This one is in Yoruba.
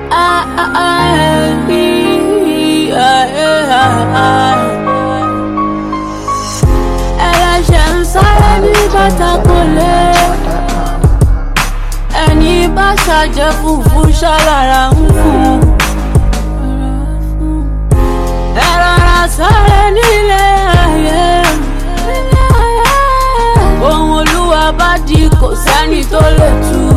ẹlẹ́ṣẹ̀ ń sáré ní bàtà kò lè ẹni bá ṣàjẹ́ fùfú ṣàlàrà ń fún ẹ rọra sáré nílé ayé ohun Olúwa bá di kò sẹ́ni tó lè tú.